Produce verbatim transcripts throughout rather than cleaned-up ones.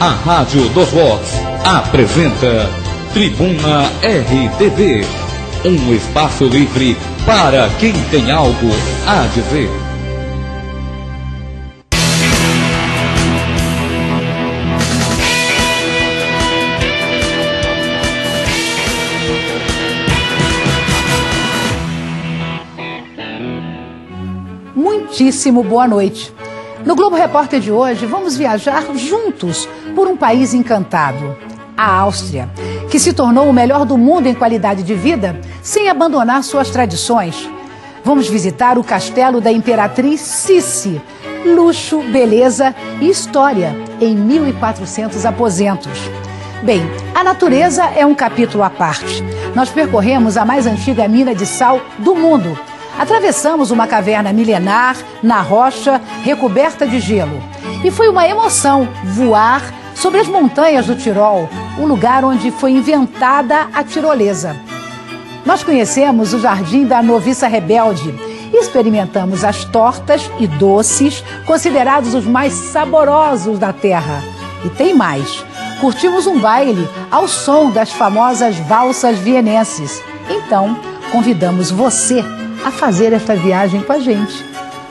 A Rádio dos Voz apresenta Tribuna R T V, um espaço livre para quem tem algo a dizer. Muitíssimo boa noite. No Globo Repórter de hoje, vamos viajar juntos por um país encantado, a Áustria, que se tornou o melhor do mundo em qualidade de vida sem abandonar suas tradições. Vamos visitar o castelo da Imperatriz Sissi, luxo, beleza e história em mil e quatrocentos aposentos. Bem, a natureza é um capítulo à parte. Nós percorremos a mais antiga mina de sal do mundo. Atravessamos uma caverna milenar na rocha recoberta de gelo. E foi uma emoção voar sobre as montanhas do Tirol, o lugar onde foi inventada a tirolesa. Nós conhecemos o Jardim da Noviça Rebelde e experimentamos as tortas e doces considerados os mais saborosos da terra. E tem mais. Curtimos um baile ao som das famosas valsas vienenses. Então, convidamos você a fazer esta viagem com a gente.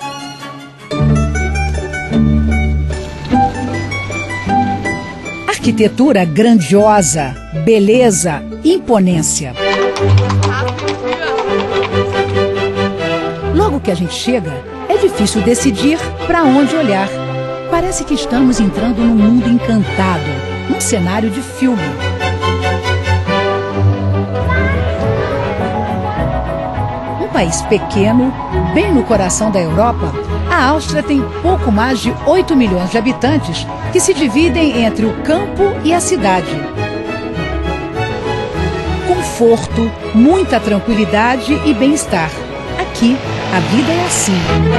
Arquitetura grandiosa, beleza, imponência. Logo que a gente chega, é difícil decidir para onde olhar. Parece que estamos entrando num mundo encantado, num cenário de filme. País pequeno, bem no coração da Europa, a Áustria tem pouco mais de oito milhões de habitantes que se dividem entre o campo e a cidade. Conforto, muita tranquilidade e bem-estar. Aqui, a vida é assim.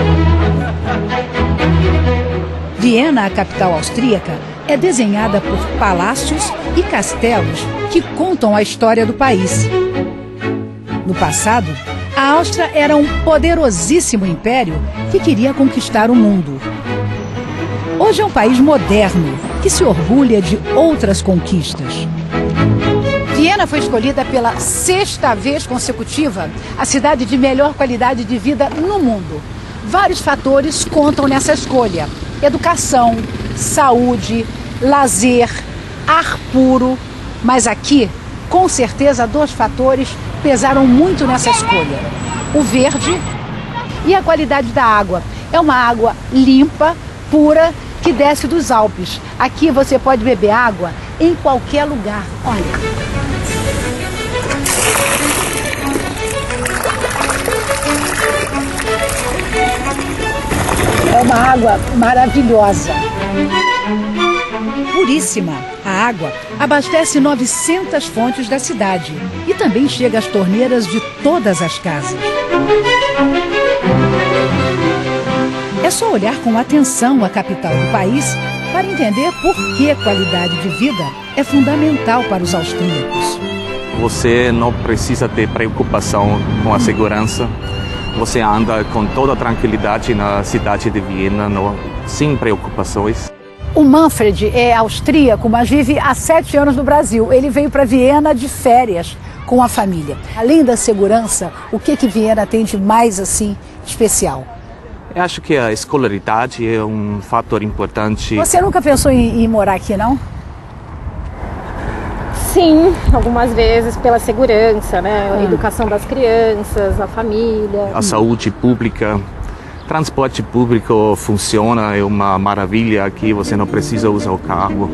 Viena, a capital austríaca, é desenhada por palácios e castelos que contam a história do país. No passado, a Áustria era um poderosíssimo império que queria conquistar o mundo. Hoje é um país moderno que se orgulha de outras conquistas. Viena foi escolhida pela sexta vez consecutiva a cidade de melhor qualidade de vida no mundo. Vários fatores contam nessa escolha: educação, saúde, lazer, ar puro. Mas aqui, com certeza, dois fatores pesaram muito nessa escolha: o verde e a qualidade da água. É uma água limpa, pura, que desce dos Alpes. Aqui você pode beber água em qualquer lugar. Olha. É uma água maravilhosa. Puríssima. A água abastece novecentas fontes da cidade e também chega às torneiras de todas as casas. É só olhar com atenção a capital do país para entender por que a qualidade de vida é fundamental para os austríacos. Você não precisa ter preocupação com a segurança. Você anda com toda a tranquilidade na cidade de Viena, não, sem preocupações. O Manfred é austríaco, mas vive há sete anos no Brasil. Ele veio para Viena de férias com a família. Além da segurança, o que que Viena tem de mais assim especial? Eu acho que a escolaridade é um fator importante. Você nunca pensou em, em morar aqui, não? Sim, algumas vezes pela segurança, né? A educação das crianças, a família. A saúde pública. Transporte público funciona, é uma maravilha aqui, você não precisa usar o carro.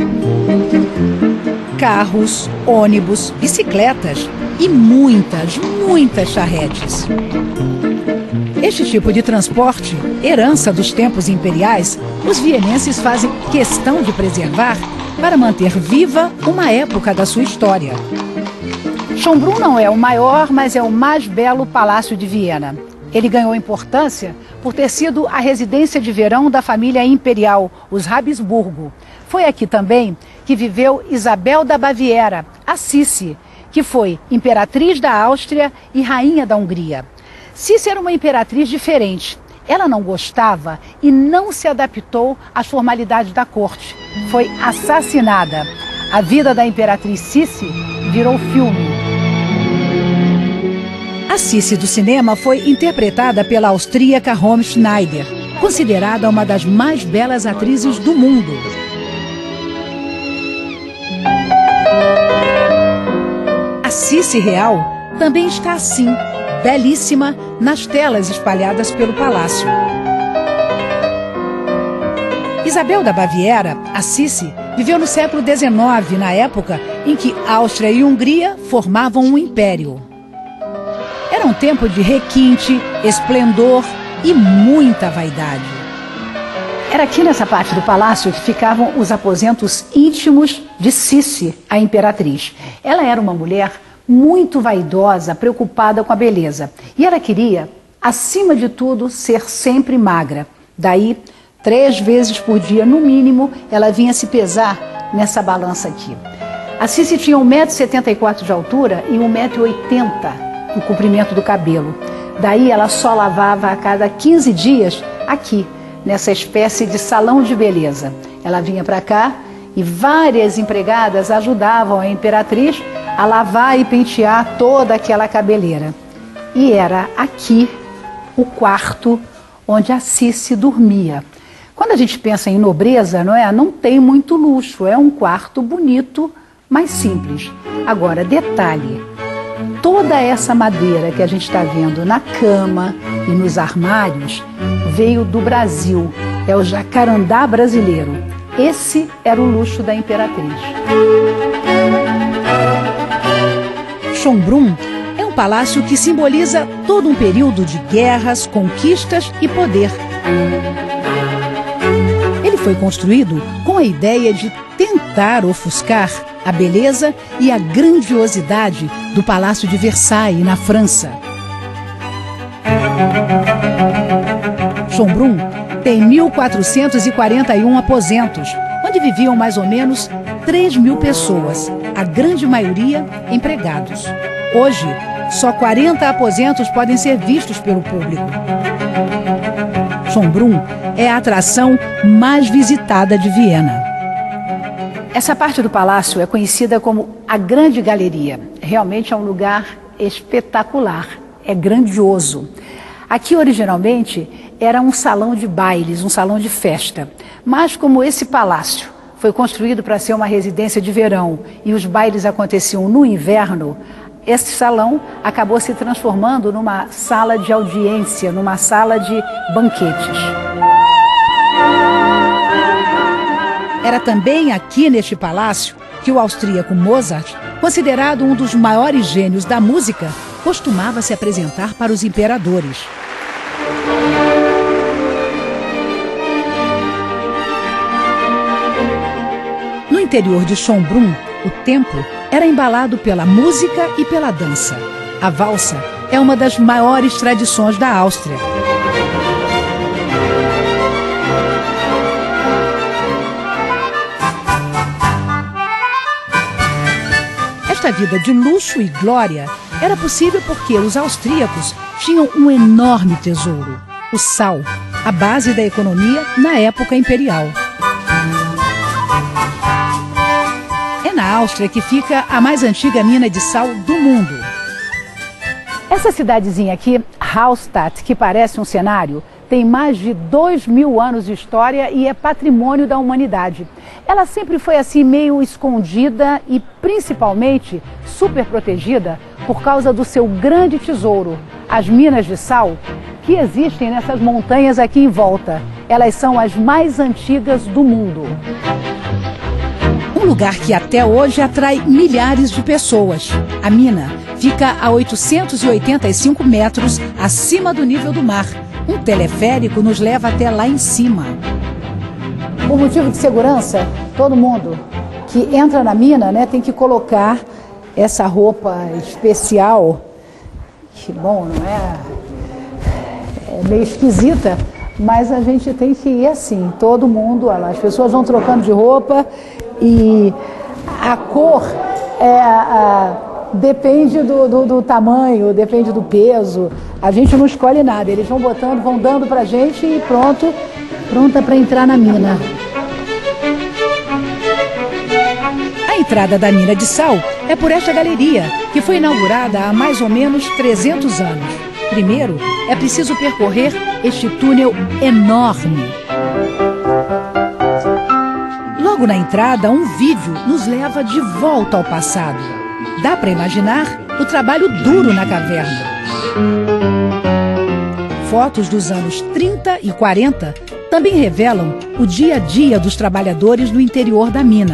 Carros, ônibus, bicicletas e muitas, muitas charretes. Este tipo de transporte, herança dos tempos imperiais, os vienenses fazem questão de preservar para manter viva uma época da sua história. Schönbrunn não é o maior, mas é o mais belo palácio de Viena. Ele ganhou importância por ter sido a residência de verão da família imperial, os Habsburgo. Foi aqui também que viveu Isabel da Baviera, a Sissi, que foi imperatriz da Áustria e rainha da Hungria. Sissi era uma imperatriz diferente. Ela não gostava e não se adaptou às formalidades da corte. Foi assassinada. A vida da imperatriz Sissi virou filme. A Sissi do cinema foi interpretada pela austríaca Romy Schneider, considerada uma das mais belas atrizes do mundo. A Sissi real também está assim, belíssima, nas telas espalhadas pelo palácio. Isabel da Baviera, a Sissi, viveu no século dezenove, na época em que Áustria e Hungria formavam um império. Era um tempo de requinte, esplendor e muita vaidade. Era aqui nessa parte do palácio que ficavam os aposentos íntimos de Sissi, a imperatriz. Ela era uma mulher muito vaidosa, preocupada com a beleza. E ela queria, acima de tudo, ser sempre magra. Daí, três vezes por dia, no mínimo, ela vinha se pesar nessa balança aqui. A Sissi tinha um metro e setenta e quatro de altura e um metro e oitenta no comprimento do cabelo. Daí ela só lavava a cada quinze dias aqui, nessa espécie de salão de beleza. Ela vinha para cá e várias empregadas ajudavam a imperatriz a lavar e pentear toda aquela cabeleira. E era aqui o quarto onde a Sissi dormia. Quando a gente pensa em nobreza, não é? Não tem muito luxo, é um quarto bonito, mas simples. Agora, detalhe, toda essa madeira que a gente está vendo na cama e nos armários veio do Brasil, é o jacarandá brasileiro. Esse era o luxo da imperatriz. Schönbrunn é um palácio que simboliza todo um período de guerras, conquistas e poder. Ele foi construído com a ideia de tentar ofuscar a beleza e a grandiosidade do Palácio de Versailles, na França. Schönbrunn tem mil quatrocentos e quarenta e um aposentos, onde viviam mais ou menos três mil pessoas, a grande maioria empregados. Hoje, só quarenta aposentos podem ser vistos pelo público. Schönbrunn é a atração mais visitada de Viena. Essa parte do palácio é conhecida como a Grande Galeria. Realmente é um lugar espetacular, é grandioso. Aqui, originalmente, era um salão de bailes, um salão de festa. Mas como esse palácio foi construído para ser uma residência de verão e os bailes aconteciam no inverno, esse salão acabou se transformando numa sala de audiência, numa sala de banquetes. Era também aqui neste palácio que o austríaco Mozart, considerado um dos maiores gênios da música, costumava se apresentar para os imperadores. No interior de Schönbrunn, o templo era embalado pela música e pela dança. A valsa é uma das maiores tradições da Áustria. Esta vida de luxo e glória era possível porque os austríacos tinham um enorme tesouro, o sal, a base da economia na época imperial. É na Áustria que fica a mais antiga mina de sal do mundo. Essa cidadezinha aqui, Hallstatt, que parece um cenário, tem mais de dois mil anos de história e é patrimônio da humanidade. Ela sempre foi assim meio escondida e principalmente super protegida por causa do seu grande tesouro, as minas de sal que existem nessas montanhas aqui em volta. Elas são as mais antigas do mundo. Um lugar que até hoje atrai milhares de pessoas. A mina fica a oitocentos e oitenta e cinco metros acima do nível do mar. Um teleférico nos leva até lá em cima. Por motivo de segurança, todo mundo que entra na mina, né, tem que colocar essa roupa especial, que, bom, não é, é meio esquisita, mas a gente tem que ir assim, todo mundo, olha lá, as pessoas vão trocando de roupa e a cor é a, Depende do, do, do tamanho, depende do peso. A gente não escolhe nada. Eles vão botando, vão dando pra gente e pronto, pronta para entrar na mina. A entrada da mina de sal é por esta galeria, que foi inaugurada há mais ou menos trezentos anos. Primeiro, é preciso percorrer este túnel enorme. Logo na entrada, um vídeo nos leva de volta ao passado. Dá para imaginar o trabalho duro na caverna. Fotos dos anos trinta e quarenta também revelam o dia a dia dos trabalhadores no interior da mina.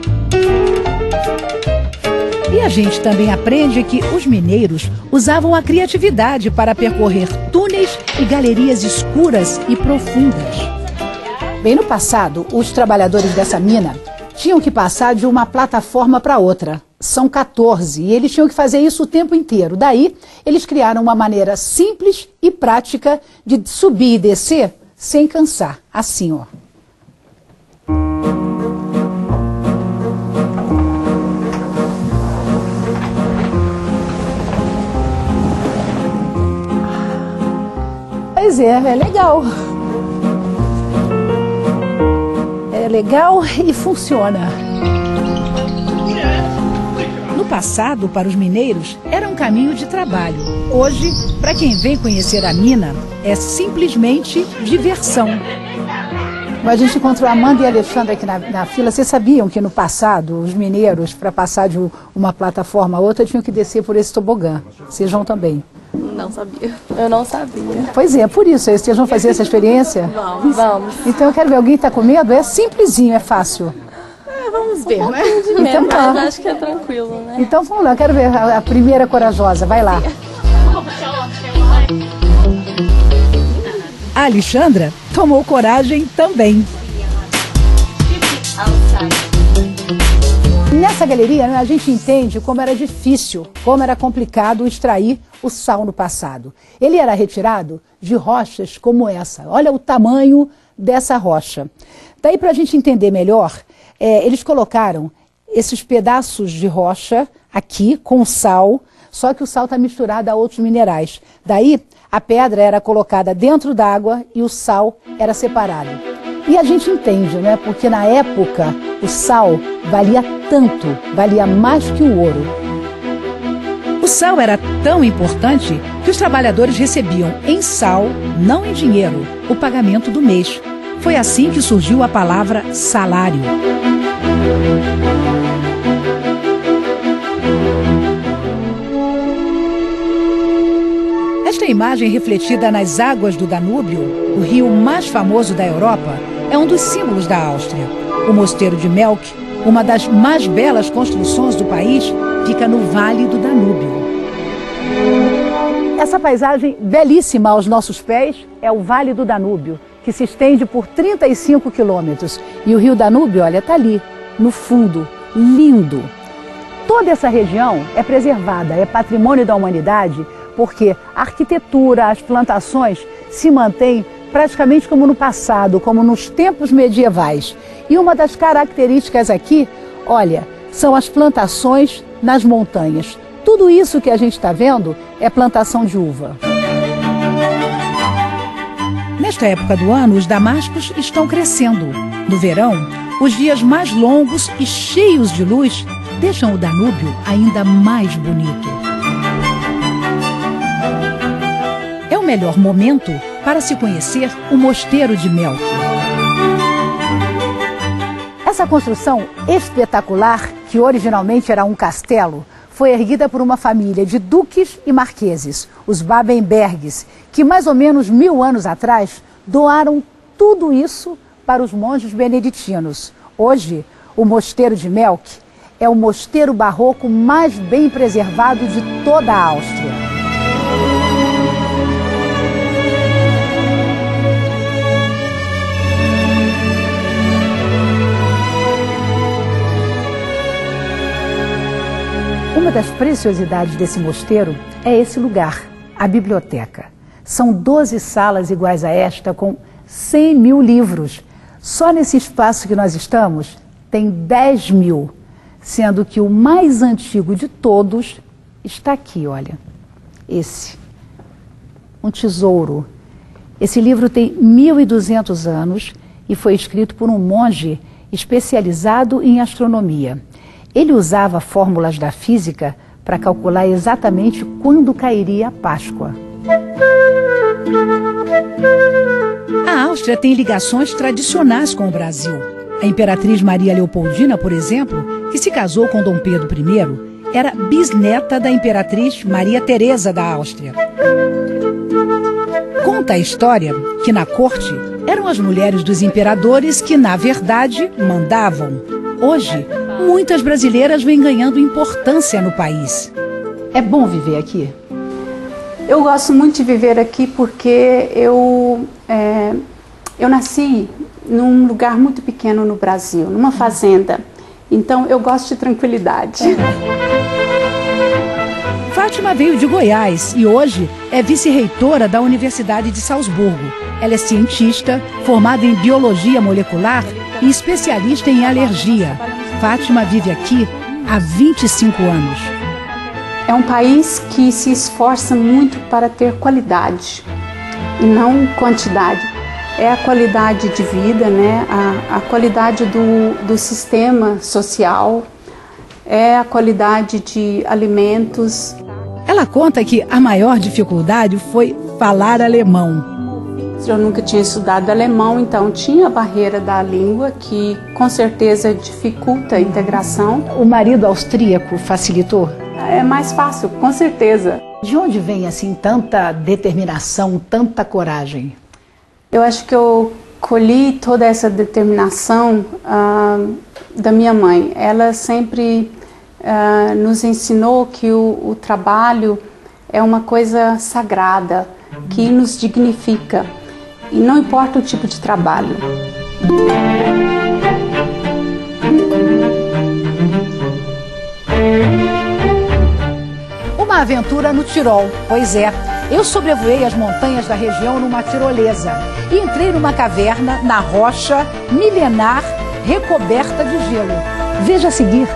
E a gente também aprende que os mineiros usavam a criatividade para percorrer túneis e galerias escuras e profundas. Bem, no passado, os trabalhadores dessa mina tinham que passar de uma plataforma para outra. São quatorze e eles tinham que fazer isso o tempo inteiro. Daí, eles criaram uma maneira simples e prática de subir e descer sem cansar. Assim, ó. Pois é, é legal. É legal e funciona. No passado, para os mineiros, era um caminho de trabalho. Hoje, para quem vem conhecer a mina, é simplesmente diversão. A gente encontrou a Amanda e a Alexandra aqui na, na fila. Vocês sabiam que no passado, os mineiros, para passar de uma plataforma a outra, tinham que descer por esse tobogã? Vocês vão também? Não sabia. Eu não sabia. Pois é, por isso. Vocês vão fazer essa experiência? Vamos. Vamos. Então eu quero ver. Alguém está com medo? É simplesinho, é fácil. É, vamos ver, um né? De medo, então, tá. Mas acho que é tranquilo, né? Então vamos lá, eu quero ver a, a primeira corajosa. Vai lá. A Alexandra tomou coragem também. Nessa galeria, a gente entende como era difícil, como era complicado extrair o sal no passado. Ele era retirado de rochas como essa. Olha o tamanho dessa rocha. Daí, para a gente entender melhor, é, eles colocaram esses pedaços de rocha aqui com sal, só que o sal está misturado a outros minerais. Daí, a pedra era colocada dentro d'água e o sal era separado. E a gente entende, né? Porque na época o sal valia tanto, valia mais que o ouro. O sal era tão importante que os trabalhadores recebiam em sal, não em dinheiro, o pagamento do mês. Foi assim que surgiu a palavra salário. Esta imagem refletida nas águas do Danúbio, o rio mais famoso da Europa, é um dos símbolos da Áustria. O Mosteiro de Melk, uma das mais belas construções do país, fica no Vale do Danúbio. Essa paisagem belíssima aos nossos pés é o Vale do Danúbio, que se estende por trinta e cinco quilômetros. E o rio Danúbio, olha, está ali, no fundo, lindo. Toda essa região é preservada, é patrimônio da humanidade, porque a arquitetura, as plantações se mantêm praticamente como no passado, como nos tempos medievais. E uma das características aqui, olha, são as plantações nas montanhas. Tudo isso que a gente está vendo é plantação de uva. Nesta época do ano, os damascos estão crescendo. No verão, os dias mais longos e cheios de luz deixam o Danúbio ainda mais bonito. É o melhor momento para se conhecer o Mosteiro de Melk. Essa construção espetacular, que originalmente era um castelo, foi erguida por uma família de duques e marqueses, os Babenbergs, que mais ou menos mil anos atrás doaram tudo isso para os monges beneditinos. Hoje, o Mosteiro de Melk é o mosteiro barroco mais bem preservado de toda a Áustria. Uma das preciosidades desse mosteiro é esse lugar, a biblioteca. São doze salas iguais a esta, com cem mil livros. Só nesse espaço que nós estamos, tem dez mil. sendo que o mais antigo de todos está aqui, olha, esse, um tesouro. Esse livro tem mil e duzentos anos e foi escrito por um monge especializado em astronomia. Ele usava fórmulas da física para calcular exatamente quando cairia a Páscoa. A Áustria tem ligações tradicionais com o Brasil. A imperatriz Maria Leopoldina, por exemplo, que se casou com Dom Pedro primeiro, era bisneta da imperatriz Maria Teresa da Áustria. Conta a história que na corte eram as mulheres dos imperadores que, na verdade, mandavam. Hoje, muitas brasileiras vêm ganhando importância no país. É bom viver aqui? Eu gosto muito de viver aqui porque eu, é, eu nasci num lugar muito pequeno no Brasil, numa fazenda. Então eu gosto de tranquilidade. Fátima veio de Goiás e hoje é vice-reitora da Universidade de Salzburgo. Ela é cientista, formada em biologia molecular e especialista em alergia. Fátima vive aqui há vinte e cinco anos. É um país que se esforça muito para ter qualidade e não quantidade. É a qualidade de vida, né? a, a qualidade do, do sistema social, é a qualidade de alimentos. Ela conta que a maior dificuldade foi falar alemão. Eu nunca tinha estudado alemão, então tinha a barreira da língua, que com certeza dificulta a integração. O marido austríaco facilitou? É mais fácil, com certeza. De onde vem assim tanta determinação, tanta coragem? Eu acho que eu colhi toda essa determinação uh, da minha mãe. Ela sempre uh, nos ensinou que o, o trabalho é uma coisa sagrada, que nos dignifica. E não importa o tipo de trabalho. Uma aventura no Tirol, pois é. Eu sobrevoei as montanhas da região numa tirolesa e entrei numa caverna na rocha milenar recoberta de gelo. Veja a seguir.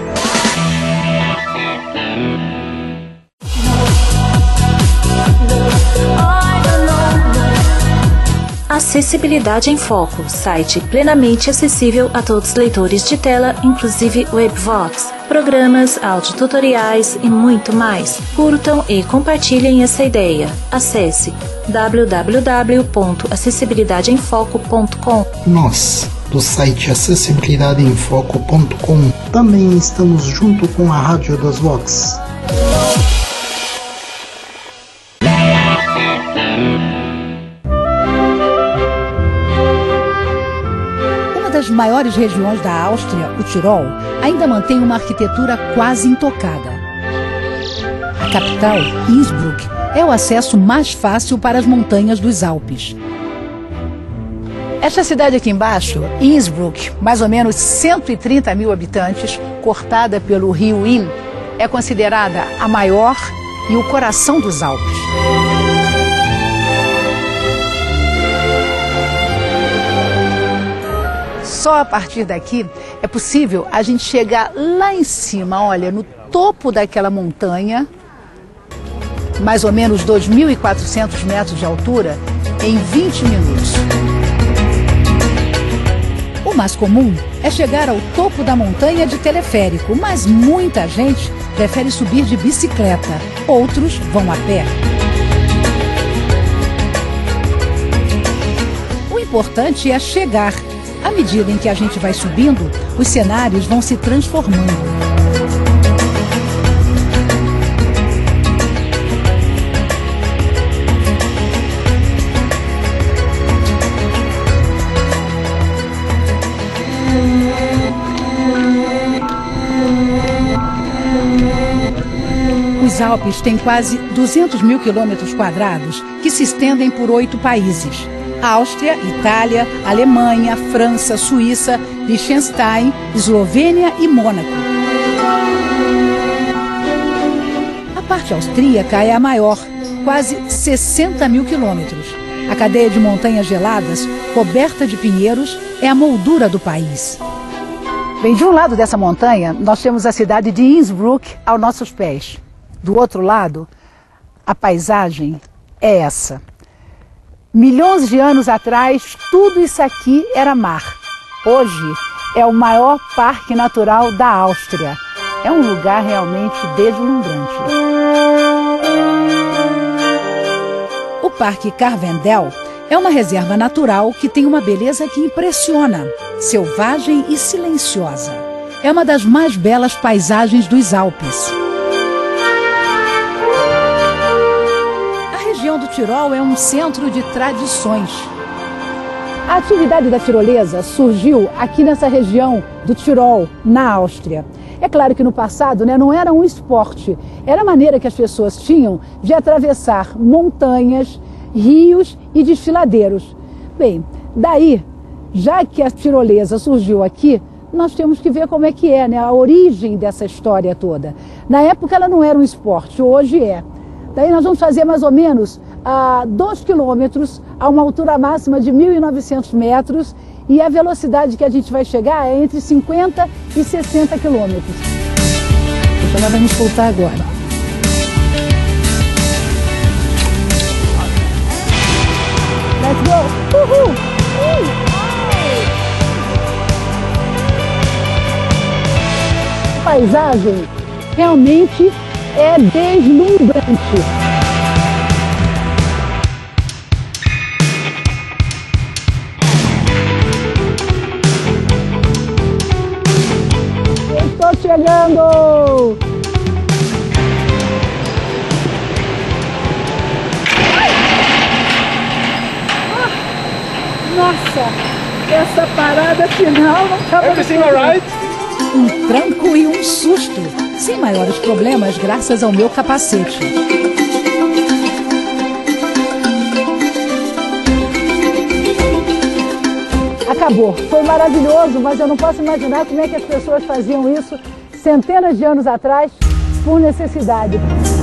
Acessibilidade em Foco, site plenamente acessível a todos os leitores de tela, inclusive Webvox, programas, audiotutoriais e muito mais. Curtam e compartilhem essa ideia. Acesse w w w ponto acessibilidade em foco ponto com. Nós, do site acessibilidade em foco ponto com, também estamos junto com a Rádio das Vox. Das maiores regiões da Áustria, o Tirol, ainda mantém uma arquitetura quase intocada. A capital, Innsbruck, é o acesso mais fácil para as montanhas dos Alpes. Esta cidade aqui embaixo, Innsbruck, mais ou menos cento e trinta mil habitantes, cortada pelo rio Inn, é considerada a maior e o coração dos Alpes. Só a partir daqui é possível a gente chegar lá em cima, olha, no topo daquela montanha, mais ou menos dois mil e quatrocentos metros de altura, em vinte minutos. O mais comum é chegar ao topo da montanha de teleférico, mas muita gente prefere subir de bicicleta, outros vão a pé. O importante é chegar. À medida em que a gente vai subindo, os cenários vão se transformando. Os Alpes têm quase duzentos mil quilômetros quadrados que se estendem por oito países. Áustria, Itália, Alemanha, França, Suíça, Liechtenstein, Eslovênia e Mônaco. A parte austríaca é a maior, quase sessenta mil quilômetros. A cadeia de montanhas geladas, coberta de pinheiros, é a moldura do país. Bem, de um lado dessa montanha, nós temos a cidade de Innsbruck aos nossos pés. Do outro lado, a paisagem é essa. Milhões de anos atrás, tudo isso aqui era mar. Hoje é o maior parque natural da Áustria. É um lugar realmente deslumbrante. O Parque Carvendel é uma reserva natural que tem uma beleza que impressiona, selvagem e silenciosa. É uma das mais belas paisagens dos Alpes. A região do Tirol é um centro de tradições. A atividade da tirolesa surgiu aqui nessa região do Tirol, na Áustria. É claro que no passado, né, não era um esporte, era a maneira que as pessoas tinham de atravessar montanhas, rios e desfiladeiros. Bem, daí, já que a tirolesa surgiu aqui, nós temos que ver como é que é, né, a origem dessa história toda. Na época ela não era um esporte, hoje é. Daí nós vamos fazer mais ou menos a dois quilômetros, a uma altura máxima de mil e novecentos metros, e a velocidade que a gente vai chegar é entre cinquenta e sessenta quilômetros. Então nós vamos voltar agora. Let's go! Uhul! Uhul! A paisagem realmente é deslumbrante. Chegando! Ah, nossa, essa parada final não estava... Everything alright? Um tranco e um susto, sem maiores problemas graças ao meu capacete. Acabou, foi maravilhoso, mas eu não posso imaginar como é que as pessoas faziam isso centenas de anos atrás, por necessidade.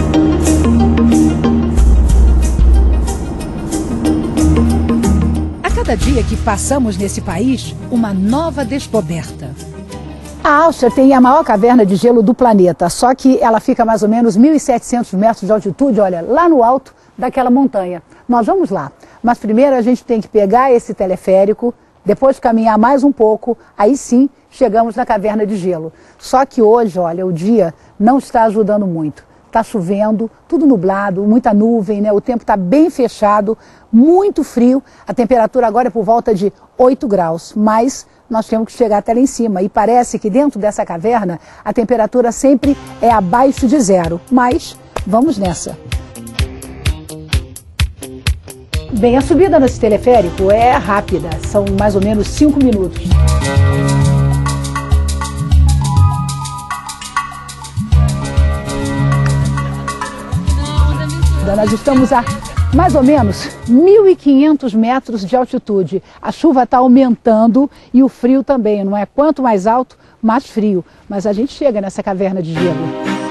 A cada dia que passamos nesse país, uma nova descoberta. A Áustria tem a maior caverna de gelo do planeta, só que ela fica a mais ou menos mil e setecentos metros de altitude, olha, lá no alto daquela montanha. Nós vamos lá, mas primeiro a gente tem que pegar esse teleférico, depois caminhar mais um pouco, aí sim chegamos na caverna de gelo. Só que hoje, olha, o dia não está ajudando muito. Está chovendo, tudo nublado, muita nuvem, né? O tempo está bem fechado, muito frio. A temperatura agora é por volta de oito graus, mas nós temos que chegar até lá em cima. E parece que dentro dessa caverna a temperatura sempre é abaixo de zero. Mas vamos nessa. Bem, a subida nesse teleférico é rápida, são mais ou menos cinco minutos. Nós estamos a mais ou menos mil e quinhentos metros de altitude. A chuva está aumentando e o frio também, não é? Quanto mais alto, mais frio. Mas a gente chega nessa caverna de gelo.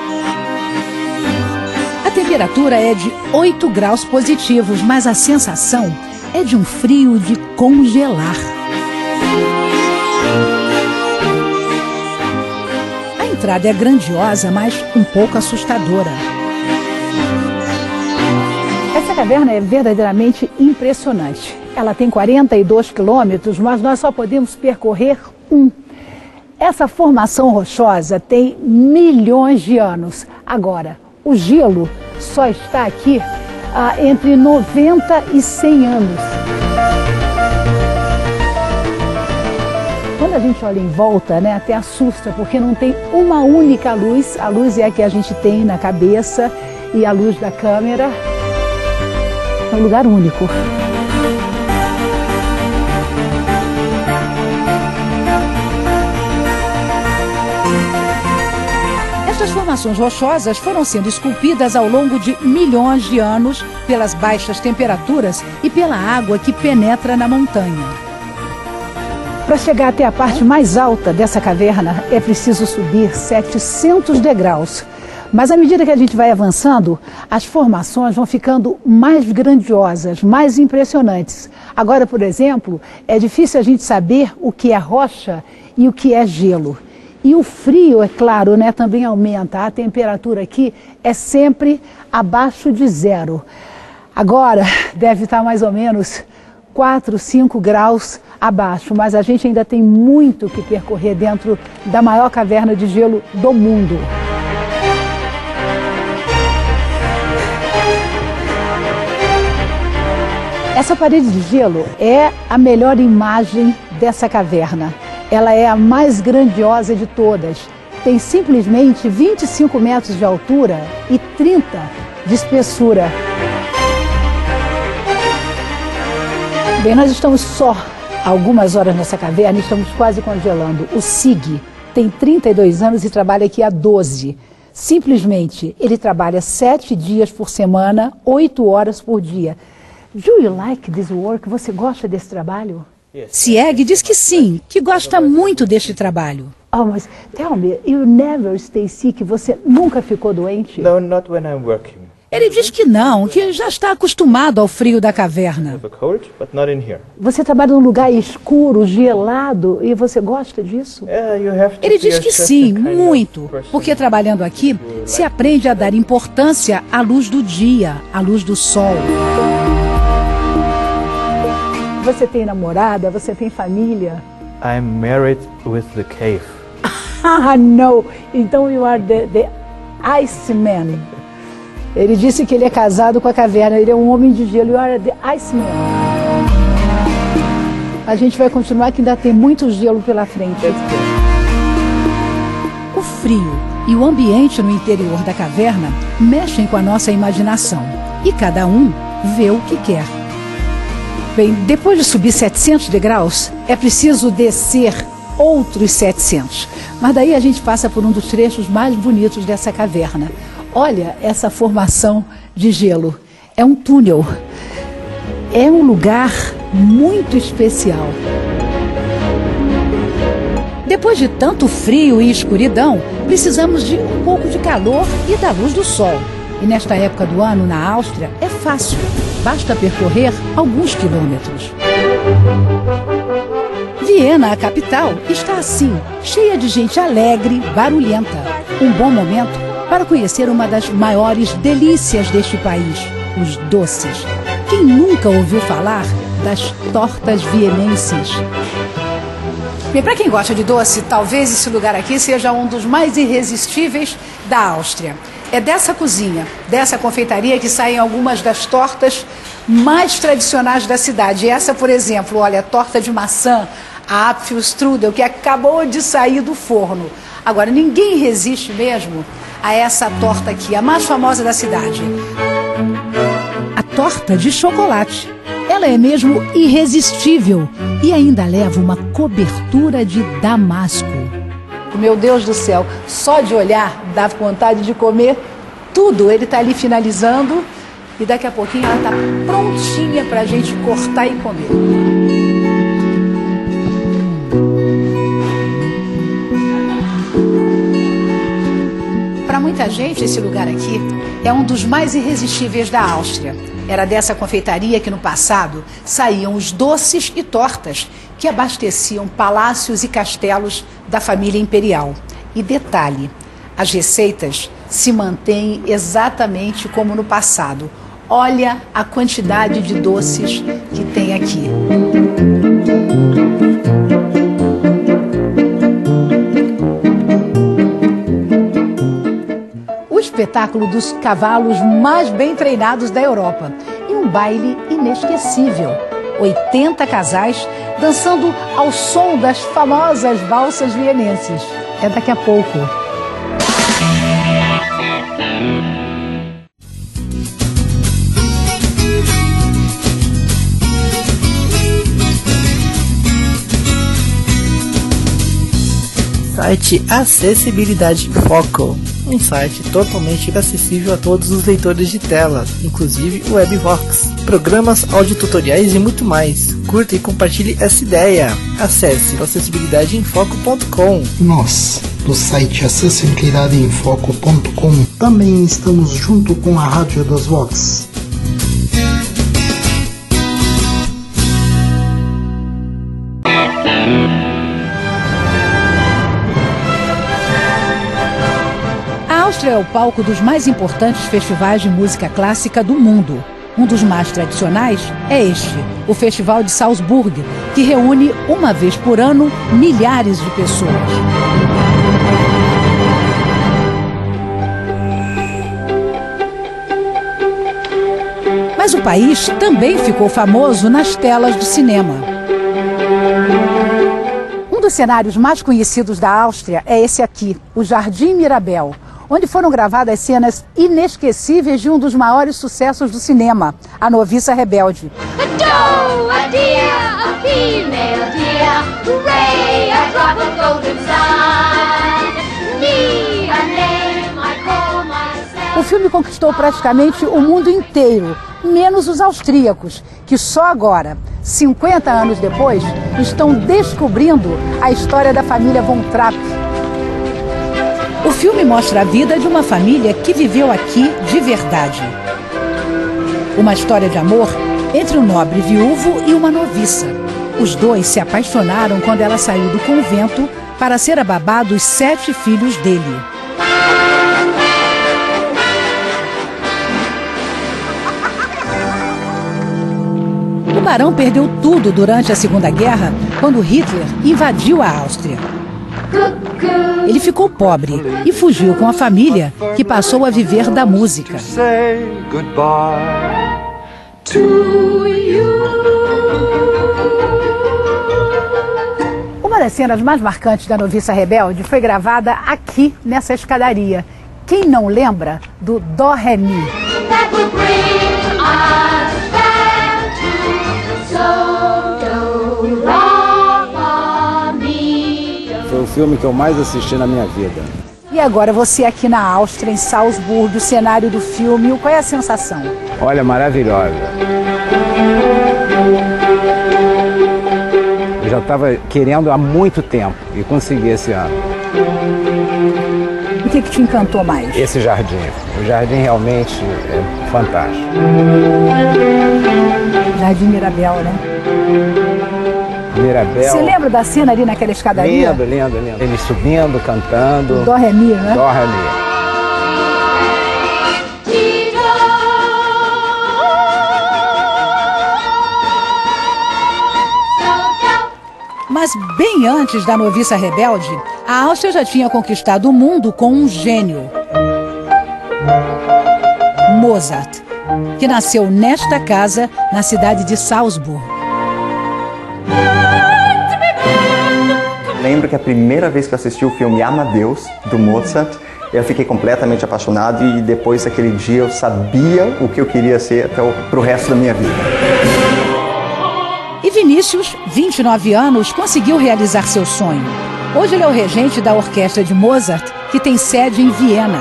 A temperatura é de oito graus positivos, mas a sensação é de um frio de congelar. A entrada é grandiosa, mas um pouco assustadora. Essa caverna é verdadeiramente impressionante. Ela tem quarenta e dois quilômetros, mas nós só podemos percorrer um. Essa formação rochosa tem milhões de anos. Agora, o gelo só está aqui há entre noventa e cem anos. Quando a gente olha em volta, né, até assusta, porque não tem uma única luz. A luz é a que a gente tem na cabeça e a luz da câmera. É um lugar único. Estas formações rochosas foram sendo esculpidas ao longo de milhões de anos pelas baixas temperaturas e pela água que penetra na montanha. Para chegar até a parte mais alta dessa caverna é preciso subir setecentos degraus. Mas à medida que a gente vai avançando, as formações vão ficando mais grandiosas, mais impressionantes. Agora, por exemplo, é difícil a gente saber o que é rocha e o que é gelo. E o frio, é claro, né, também aumenta. A temperatura aqui é sempre abaixo de zero. Agora deve estar mais ou menos quatro, cinco graus abaixo, mas a gente ainda tem muito que percorrer dentro da maior caverna de gelo do mundo. Essa parede de gelo é a melhor imagem dessa caverna. Ela é a mais grandiosa de todas. Tem simplesmente vinte e cinco metros de altura e trinta de espessura. Bem, nós estamos só algumas horas nessa caverna e estamos quase congelando. O Sig tem trinta e dois anos e trabalha aqui há doze. Simplesmente, ele trabalha sete dias por semana, oito horas por dia. Do you like this work? Você gosta desse trabalho? Sieg diz que sim, que gosta muito deste trabalho. Oh, mas tell me, you never stay sick? Você nunca ficou doente? No, not when I'm working. Ele diz que não, que já está acostumado ao frio da caverna. Você trabalha num lugar escuro, gelado, e você gosta disso? Ele diz que sim, muito, porque trabalhando aqui se aprende a dar importância à luz do dia, à luz do sol. Você tem namorada? Você tem família? I'm married with the cave. Ah, não! Então you are the, the Iceman. Ele disse que ele é casado com a caverna, ele é um homem de gelo. You are the Iceman. A gente vai continuar, que ainda tem muito gelo pela frente. O frio e o ambiente no interior da caverna mexem com a nossa imaginação. E cada um vê o que quer. Bem, depois de subir setecentos degraus, é preciso descer outros setecentos. Mas daí a gente passa por um dos trechos mais bonitos dessa caverna. Olha essa formação de gelo. É um túnel. É um lugar muito especial. Depois de tanto frio e escuridão, precisamos de um pouco de calor e da luz do sol. E nesta época do ano, na Áustria, é fácil. Basta percorrer alguns quilômetros. Viena, a capital, está assim, cheia de gente alegre, barulhenta. Um bom momento para conhecer uma das maiores delícias deste país, os doces. Quem nunca ouviu falar das tortas vienenses? Bem, para quem gosta de doce, talvez esse lugar aqui seja um dos mais irresistíveis da Áustria. É dessa cozinha, dessa confeitaria, que saem algumas das tortas mais tradicionais da cidade. E essa, por exemplo, olha, a torta de maçã, a Apfelstrudel, que acabou de sair do forno. Agora, ninguém resiste mesmo a essa torta aqui, a mais famosa da cidade. A torta de chocolate. Ela é mesmo irresistível e ainda leva uma cobertura de damasco. Meu Deus do céu, só de olhar dá vontade de comer tudo. Ele está ali finalizando e daqui a pouquinho ela está prontinha para a gente cortar e comer. Para muita gente, esse lugar aqui é um dos mais irresistíveis da Áustria. Era dessa confeitaria que no passado saíam os doces e tortas que abasteciam palácios e castelos da família imperial. E detalhe, as receitas se mantêm exatamente como no passado. Olha a quantidade de doces que tem aqui. O espetáculo dos cavalos mais bem treinados da Europa e um baile inesquecível. oitenta casais dançando ao som das famosas valsas vienenses. É daqui a pouco. Site Acessibilidade Foco, um site totalmente acessível a todos os leitores de tela, inclusive o Webvox, programas, audiotutoriais e muito mais. Curta e compartilhe essa ideia. Acesse acessibilidade em foco ponto com. Nós, do site acessibilidade em foco ponto com, também estamos junto com a Rádio das Vox. Áustria é o palco dos mais importantes festivais de música clássica do mundo. Um dos mais tradicionais é este, o Festival de Salzburg, que reúne uma vez por ano milhares de pessoas. Mas o país também ficou famoso nas telas do cinema. Um dos cenários mais conhecidos da Áustria é esse aqui, o Jardim Mirabel, onde foram gravadas cenas inesquecíveis de um dos maiores sucessos do cinema, A Noviça Rebelde. O filme conquistou praticamente o mundo inteiro, menos os austríacos, que só agora, cinquenta anos depois, estão descobrindo a história da família Von Trapp. O filme mostra a vida de uma família que viveu aqui de verdade. Uma história de amor entre um nobre viúvo e uma noviça. Os dois se apaixonaram quando ela saiu do convento para ser a babá dos sete filhos dele. O barão perdeu tudo durante a Segunda Guerra, quando Hitler invadiu a Áustria. Ele ficou pobre e fugiu com a família, que passou a viver da música. Uma das cenas mais marcantes da Noviça Rebelde foi gravada aqui, nessa escadaria. Quem não lembra do Dó Ré Mi? Foi o filme que eu mais assisti na minha vida. E agora você aqui na Áustria, em Salzburg, o cenário do filme, qual é a sensação? Olha, maravilhosa. Eu já estava querendo há muito tempo e consegui esse ano. O que, que te encantou mais? Esse jardim. O jardim realmente é fantástico. Jardim Mirabel, né? Mirabel. Você lembra da cena ali naquela escadaria? Lembro, lembro, lembro. Ele subindo, cantando. O Dó Ré Mi, né? Dó Ré Mi. Mas bem antes da Noviça Rebelde, a Áustria já tinha conquistado o mundo com um gênio. Mozart, que nasceu nesta casa, na cidade de Salzburg. Lembro que a primeira vez que eu assisti o filme Amadeus, do Mozart, eu fiquei completamente apaixonado e depois daquele dia eu sabia o que eu queria ser até o, pro resto da minha vida. E Vinícius, vinte e nove anos, conseguiu realizar seu sonho. Hoje ele é o regente da orquestra de Mozart, que tem sede em Viena.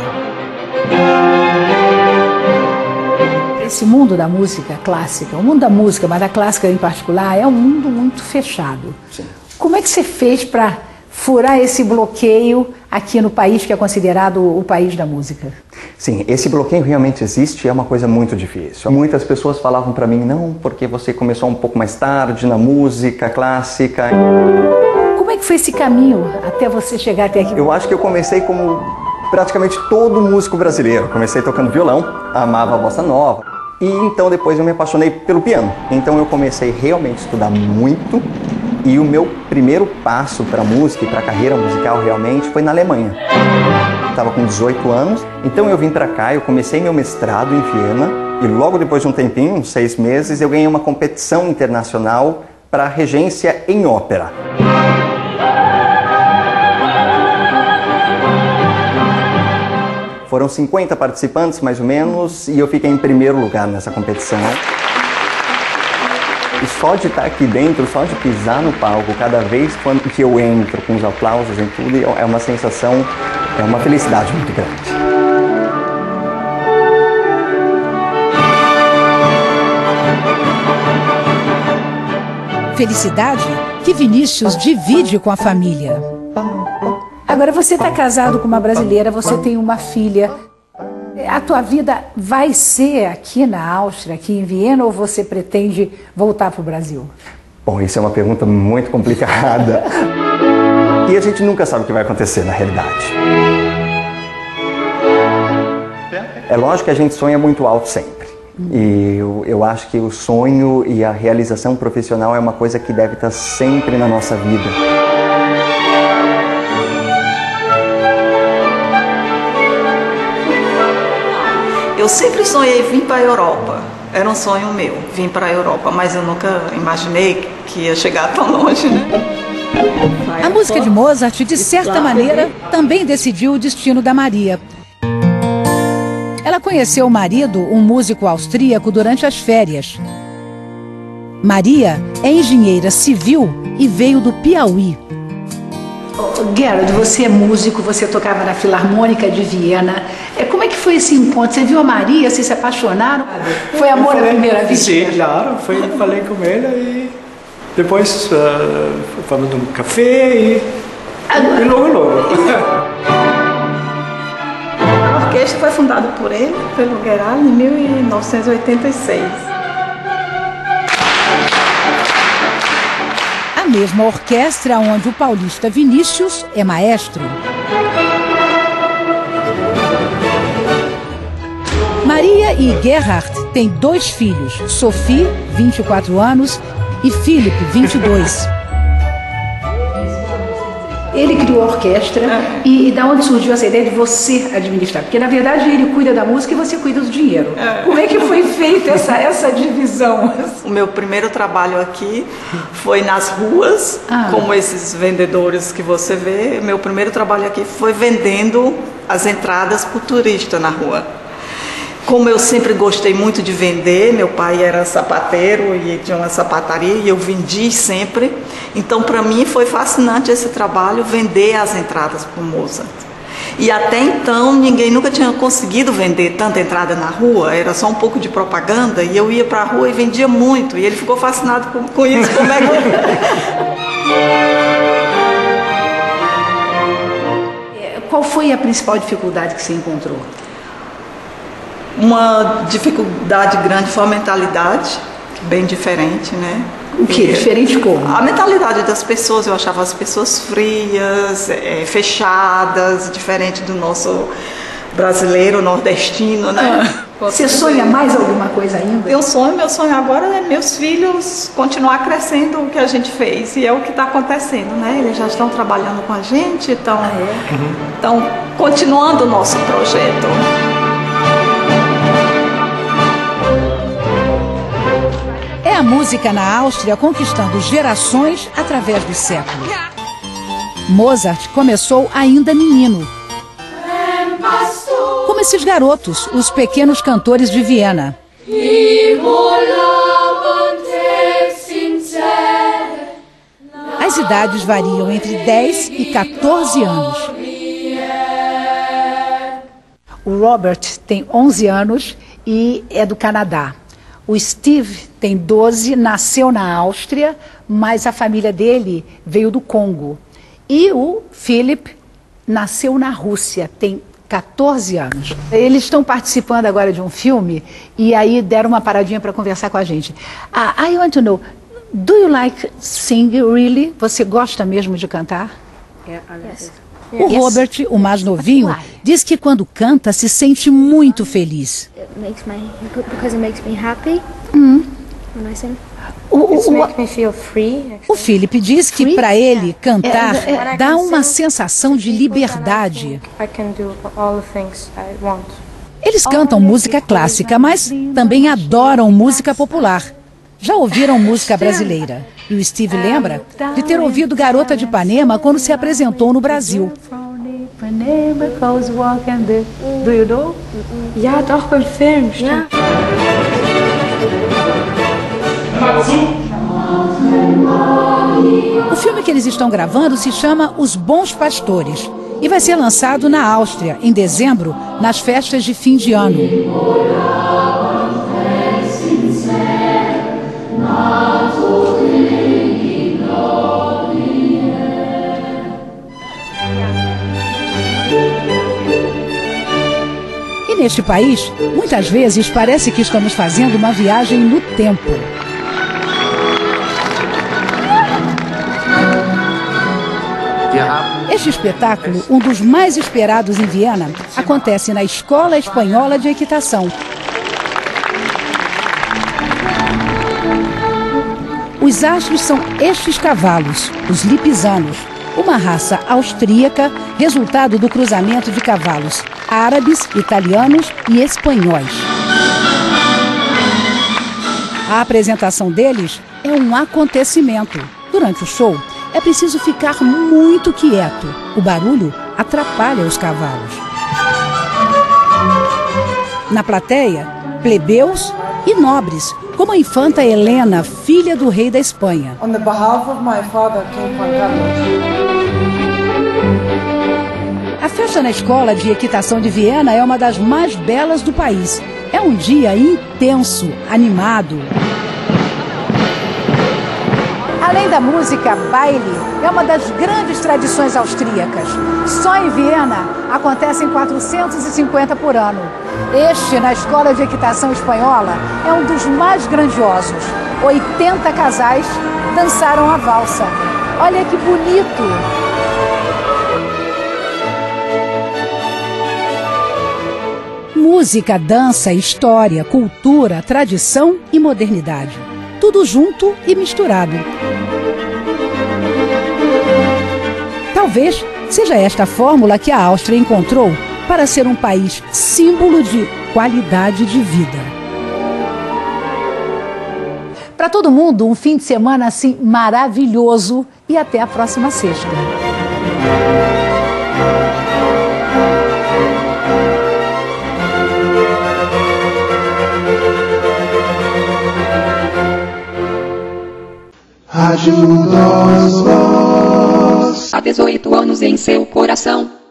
Esse mundo da música clássica, o mundo da música, mas da clássica em particular, é um mundo muito fechado. Sim. Como é que você fez para furar esse bloqueio aqui no país que é considerado o país da música? Sim, esse bloqueio realmente existe e é uma coisa muito difícil. Muitas pessoas falavam para mim, não, porque você começou um pouco mais tarde na música clássica. Como é que foi esse caminho até você chegar até aqui? Eu acho que eu comecei como praticamente todo músico brasileiro. Comecei tocando violão, amava a bossa nova. E então depois eu me apaixonei pelo piano. Então eu comecei realmente a estudar muito. E o meu primeiro passo para a música e para a carreira musical realmente foi na Alemanha. Estava com dezoito anos, então eu vim para cá, eu comecei meu mestrado em Viena e logo depois de um tempinho, uns seis meses, eu ganhei uma competição internacional para regência em ópera. Foram cinquenta participantes, mais ou menos, e eu fiquei em primeiro lugar nessa competição. E só de estar aqui dentro, só de pisar no palco, cada vez que eu entro com os aplausos e tudo, é uma sensação, é uma felicidade muito grande. Felicidade que Vinícius divide com a família. Agora você está casado com uma brasileira, você tem uma filha. A tua vida vai ser aqui na Áustria, aqui em Viena, ou você pretende voltar para o Brasil? Bom, isso é uma pergunta muito complicada. E a gente nunca sabe o que vai acontecer na realidade. É lógico que a gente sonha muito alto sempre. E eu, eu acho que o sonho e a realização profissional é uma coisa que deve estar sempre na nossa vida. Eu sempre sonhei vir para a Europa. Era um sonho meu, vir para a Europa, mas eu nunca imaginei que ia chegar tão longe, né? A música de Mozart, de certa maneira, também decidiu o destino da Maria. Ela conheceu o marido, um músico austríaco, durante as férias. Maria é engenheira civil e veio do Piauí. Oh, Gerald, você é músico, você tocava na Filarmônica de Viena. Como é que foi esse encontro? Você viu a Maria, vocês se apaixonaram? Foi amor à primeira vista? Sim, claro. Foi, falei com ela e depois uh, fomos num café e, e logo, logo. A orquestra foi fundada por ele, pelo Gerald, em mil novecentos e oitenta e seis. A mesma orquestra onde o paulista Vinícius é maestro. Maria e Gerhard têm dois filhos, Sophie, vinte e quatro anos, e Philip, vinte e dois. Ele criou a orquestra é. e, e da onde surgiu essa ideia de você administrar? Porque na verdade ele cuida da música e você cuida do dinheiro. É. Como é que foi feita essa, essa divisão? O meu primeiro trabalho aqui foi nas ruas, ah. como esses vendedores que você vê. Meu primeiro trabalho aqui foi vendendo as entradas para o turista na rua. Como eu sempre gostei muito de vender, meu pai era sapateiro e tinha uma sapataria e eu vendi sempre. Então, para mim, foi fascinante esse trabalho, vender as entradas para o Mozart. E até então, ninguém nunca tinha conseguido vender tanta entrada na rua, era só um pouco de propaganda, e eu ia para a rua e vendia muito. E ele ficou fascinado com, com isso. Como é que... Qual foi a principal dificuldade que você encontrou? Uma dificuldade grande foi a mentalidade, bem diferente, né? O que? Diferente como? A mentalidade das pessoas, eu achava as pessoas frias, é, fechadas, diferente do nosso brasileiro, nordestino, né? Ah, você sonha mais alguma coisa ainda? Eu sonho, meu sonho agora é meus filhos continuar crescendo o que a gente fez, e é o que está acontecendo, né? Eles já estão trabalhando com a gente, estão ah, é? uhum. estão continuando o nosso projeto. É a música na Áustria conquistando gerações através dos séculos. Mozart começou ainda menino. Como esses garotos, os pequenos cantores de Viena. As idades variam entre dez e quatorze anos. O Robert tem onze anos e é do Canadá. O Steve tem doze, nasceu na Áustria, mas a família dele veio do Congo. E o Philip nasceu na Rússia, tem quatorze anos. Eles estão participando agora de um filme e aí deram uma paradinha para conversar com a gente. Ah, I want to know, do you like singing really? Você gosta mesmo de cantar? Yeah, yes. O Robert, o mais novinho, diz que quando canta se sente muito feliz. Makes my, because it makes me happy Hum. when I sing. O, o, It o, makes me feel free. o Philip diz que para ele cantar É, é, é. dá uma sensação de liberdade. I can do all the things I want. Eles cantam música clássica, mas também adoram música popular. Já ouviram música brasileira? E o Steve lembra de ter ouvido Garota de Ipanema quando se apresentou no Brasil. Do you know? Ja, doch beim Film. Ja. O filme que eles estão gravando se chama Os Bons Pastores e vai ser lançado na Áustria em dezembro, nas festas de fim de ano. E neste país, muitas vezes parece que estamos fazendo uma viagem no tempo. Este espetáculo, um dos mais esperados em Viena, acontece na Escola Espanhola de Equitação. Os astros são estes cavalos, os lipizanos, uma raça austríaca, resultado do cruzamento de cavalos árabes, italianos e espanhóis. A apresentação deles é um acontecimento. Durante o show, é preciso ficar muito quieto. O barulho atrapalha os cavalos. Na plateia, plebeus e nobres, como a infanta Helena, filha do rei da Espanha. On the behalf of my father, King Juan Carlos. A festa na Escola de Equitação de Viena é uma das mais belas do país. É um dia intenso, animado. Além da música, baile é uma das grandes tradições austríacas. Só em Viena acontecem quatrocentos e cinquenta por ano. Este, na Escola de Equitação Espanhola, é um dos mais grandiosos. oitenta casais dançaram a valsa. Olha que bonito! Música, dança, história, cultura, tradição e modernidade. Tudo junto e misturado. Talvez seja esta a fórmula que a Áustria encontrou para ser um país símbolo de qualidade de vida. Para todo mundo, um fim de semana assim maravilhoso e até a próxima sexta. Rádio das Vozes. Há dezoito anos em seu coração.